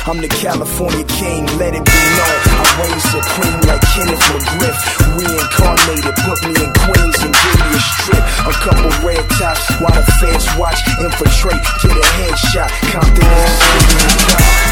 I'm the California king, let it be known. I reign supreme like Kenneth McGriff. Reincarnated, put me in Queens and give me a strip. A couple red tops while the feds watch. Infiltrate, get a headshot. Compton is the city of God.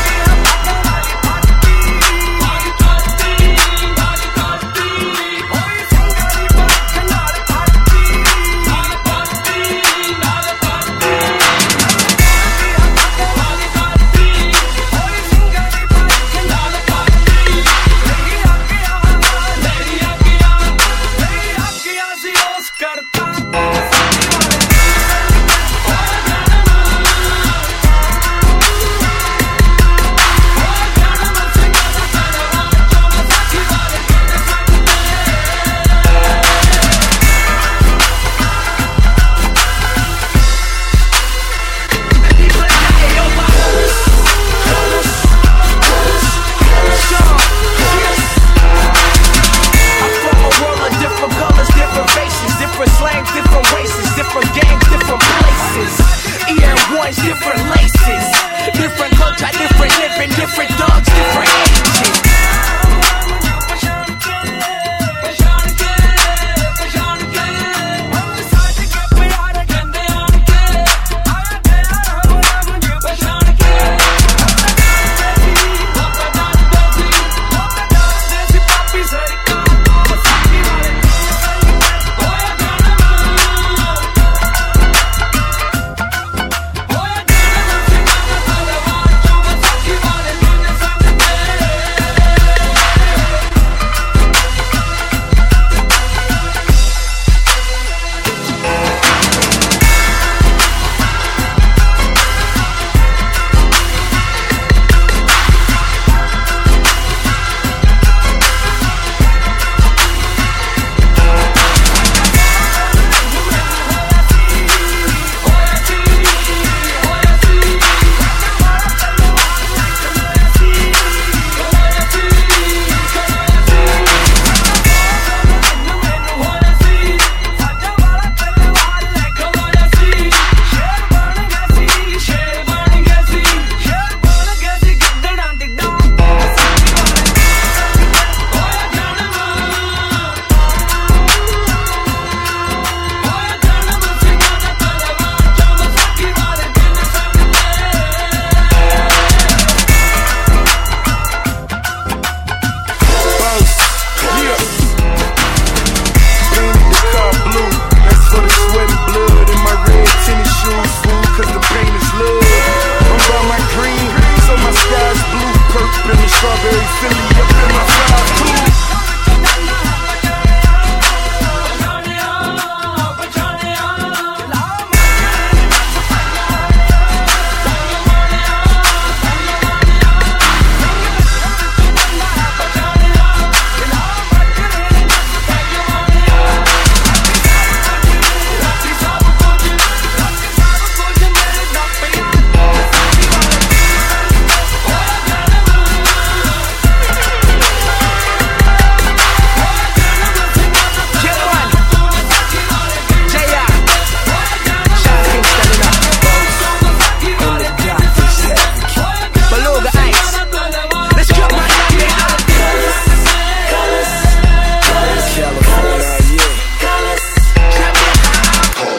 Different laces, different culture, different living, different dogs, different ages.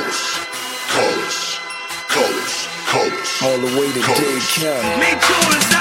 All the way to Dade County. Me too.